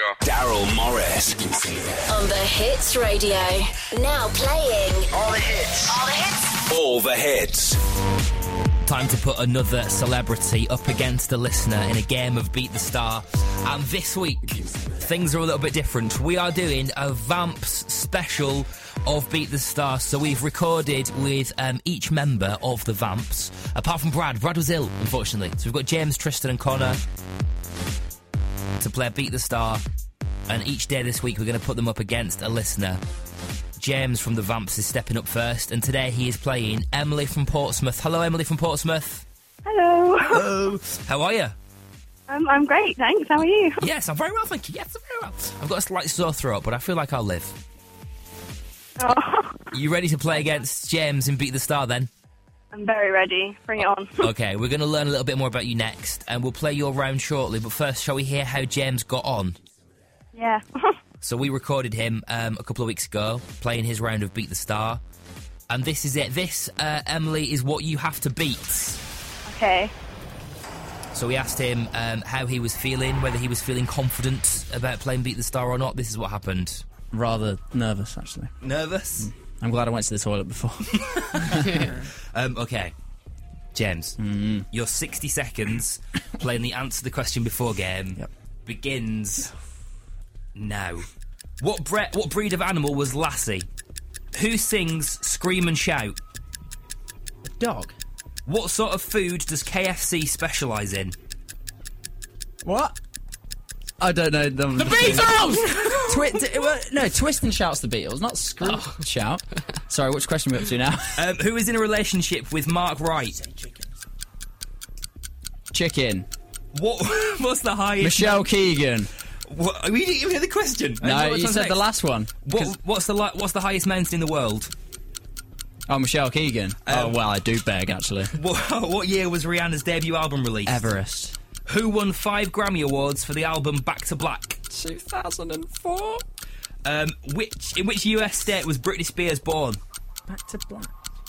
Daryl Morris. On the Hits Radio. Now playing. All the hits. All the hits. All the hits. Time to put another celebrity up against a listener in a game of Beat the Star. And this week, things are a little bit different. We are doing a Vamps special of Beat the Star. So we've recorded with each member of the Vamps, apart from Brad. Brad was ill, unfortunately. So we've got James, Tristan and Connor to play Beat the Star. And each day this week, we're going to put them up against a listener. James from the Vamps is stepping up first, and today he is playing Emily from Portsmouth. Hello, Emily from Portsmouth. Hello. Hello. How are you? I'm great, thanks. How are you? Yes, I'm very well, thank you. Yes, I'm very well. I've got a slight sore throat, but I feel like I'll live. Oh. You ready to play against James and Beat the Star, then? I'm very ready. Bring it on. Okay, we're going to learn a little bit more about you next, and we'll play your round shortly, but first, shall we hear how James got on? Yeah. So we recorded him a couple of weeks ago, playing his round of Beat the Star. And this is it. This, Emily, is what you have to beat. Okay. So we asked him how he was feeling, whether he was feeling confident about playing Beat the Star or not. This is what happened. Rather nervous, actually. Nervous? I'm glad I went to the toilet before. Okay. James, your 60 seconds playing the Answer the Question Before game begins now. What breed of animal was Lassie? Who sings Scream and Shout? A dog. What sort of food does KFC specialise in? What? I don't know. The Beatles! No, Twist and Shout's the Beatles, not Scream and Shout. Sorry, which question are we up to now? Who is in a relationship with Mark Wright? Chicken. What's the highest... Michelle Keegan. What? We didn't even hear the question. No, you said the last one. What's the highest mountain in the world? Oh, Michelle Keegan. Well, I do beg, actually. What year was Rihanna's debut album released? Everest. Who won 5 Grammy Awards for the album Back to Black? 2004. In which US state was Britney Spears born? Back to Black.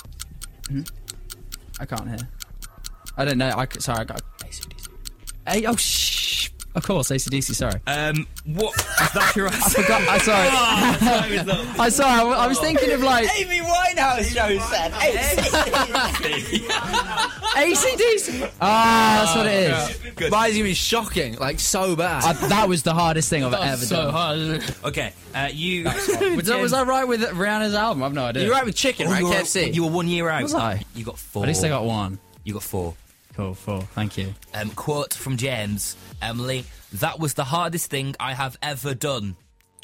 I can't hear. I don't know. Sorry, I got AC/DC. Oh, shh. Of course, AC/DC, sorry. What? That's your answer. I forgot. I'm sorry. I'm sorry. I was thinking of like... Amy Winehouse show said AC/DC. That's what it is. Good. Mine's gonna be shocking, like so bad. That was the hardest thing I've ever done. Hard. Okay, you... Was I right with Rihanna's album? I've no idea. You're right with chicken, right? KFC. You were 1 year out. Was I? You got 4. At least I got 1. You got 4. Cool, 4. Thank you. Quote from James. Emily, that was the hardest thing I have ever done.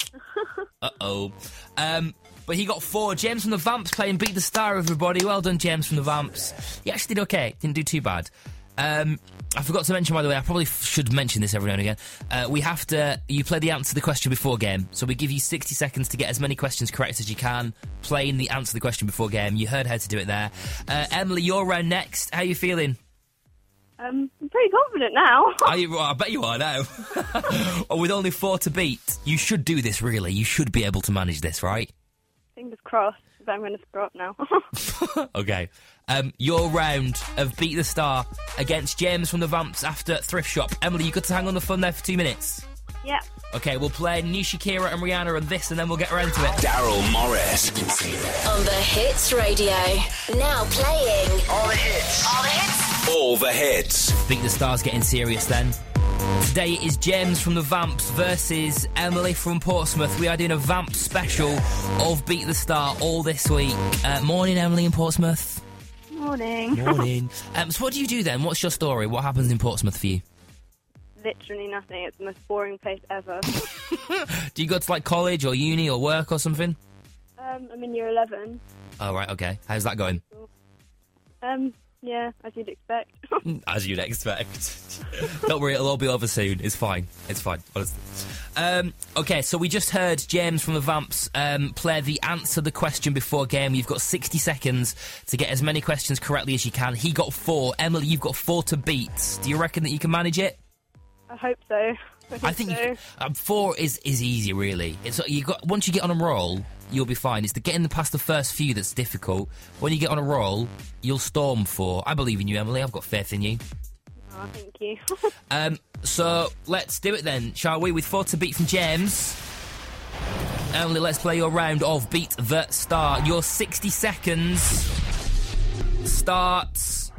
Uh-oh. But he got 4. James from the Vamps playing Beat the Star, everybody. Well done, James from the Vamps. He actually did okay. Didn't do too bad. I forgot to mention, by the way, I probably should mention this every now and again. You play the Answer the Question Before game, so we give you 60 seconds to get as many questions correct as you can, playing the Answer the Question Before game. You heard how to do it there. Emily, you're round next. How are you feeling? I'm pretty confident now. I bet you are now. With only 4 to beat, you should do this, really. You should be able to manage this, right? Fingers crossed, but I'm going to screw up now. Okay. Your round of Beat the Star against James from the Vamps after Thrift Shop. Emily, you got to hang on the phone there for 2 minutes. Yeah. Okay, we'll play New Shakira and Rihanna and this, and then we'll get around to it. Daryl Morris. On the Hits Radio. Now playing. All the hits. All the hits. All the hits. Beat the Star's getting serious then. Today it is James from the Vamps versus Emily from Portsmouth. We are doing a Vamp special of Beat the Star all this week. Morning, Emily in Portsmouth. Morning. Morning. So what do you do then? What's your story? What happens in Portsmouth for you? Literally nothing. It's the most boring place ever. Do you go to like college or uni or work or something? I'm in year 11. Oh, right, okay. How's that going? Yeah, as you'd expect. As you'd expect. Don't worry, it'll all be over soon. It's fine. It's fine, honestly. Okay, so we just heard James from the Vamps play the Answer the Question Before game. You've got 60 seconds to get as many questions correctly as you can. He got 4. Emily, you've got 4 to beat. Do you reckon that you can manage it? I hope so. I think so. 4 is easy, really. It's once you get on a roll, you'll be fine. It's the getting past the first few that's difficult. When you get on a roll, you'll storm 4. I believe in you, Emily. I've got faith in you. Oh, thank you. So let's do it then, shall we? With 4 to beat from James. Emily, let's play your round of Beat the Star. Your 60 seconds starts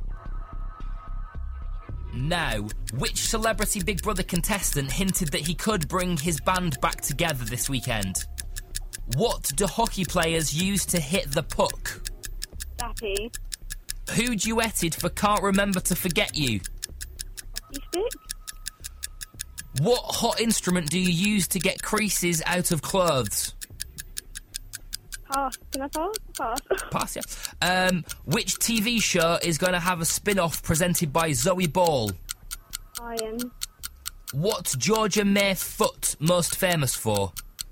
now. Which celebrity Big Brother contestant hinted that he could bring his band back together this weekend? What do hockey players use to hit the puck? Dappy. Who duetted for Can't Remember to Forget You? You stick? What hot instrument do you use to get creases out of clothes? Pass. Can I pass? Pass. Pass, yeah. Which TV show is going to have a spin-off presented by Zoe Ball? Iron. What's Georgia May Foot most famous for?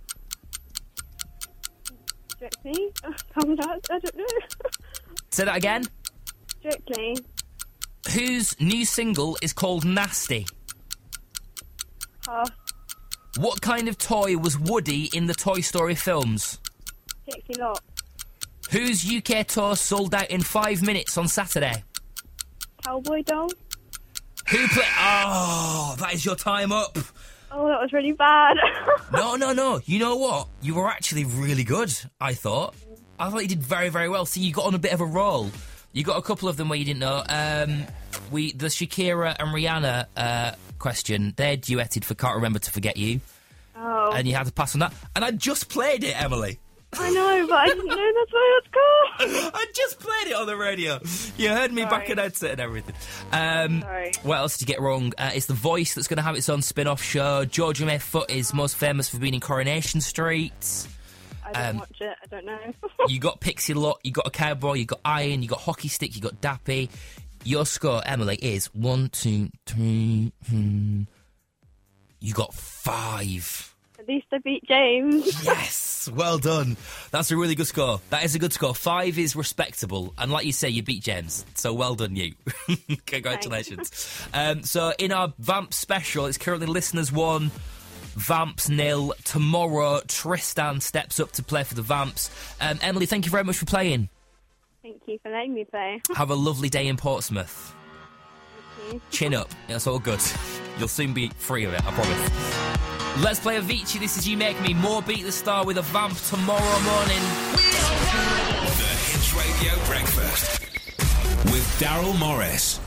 Strictly? I don't know. Say that again. Strictly. Whose new single is called Nasty? Pass. What kind of toy was Woody in the Toy Story films? Pixie Lot. Whose UK tour sold out in 5 minutes on Saturday? Cowboy doll. Who played... Oh, that is your time up. Oh, that was really bad. No. You know what? You were actually really good, I thought. I thought you did very, very well. See, you got on a bit of a roll. You got a couple of them where you didn't know. The Shakira and Rihanna question, they duetted for Can't Remember to Forget You. Oh. And you had to pass on that. And I just played it, Emily. I know, but I didn't know that's what it's called. I just played it on the radio. You heard me back and out and everything. Sorry. What else did you get wrong? It's The Voice that's going to have its own spin-off show. Georgia May Foot is most famous for being in Coronation Street. I don't watch it. I don't know. You got Pixie Lot, you got a Cowboy, you got Iron, you got Hockey Stick, you got Dappy. Your score, Emily, is 1, 2, 3. You got 5. At least I beat James. Yes, well done. That's a really good score. That is a good score. 5 is respectable. And like you say, you beat James. So well done, you. Congratulations. So in our Vamp special, it's currently listeners 1, Vamps 0. Tomorrow, Tristan steps up to play for the Vamps. Emily, thank you very much for playing. Thank you for letting me play. Have a lovely day in Portsmouth. Thank you. Chin up. That's all good. You'll soon be free of it, I promise. Let's play Avicii. This is You Make Me. More Beat the Star with a Vamp tomorrow morning. The Hits Radio Breakfast with Daryl Morris.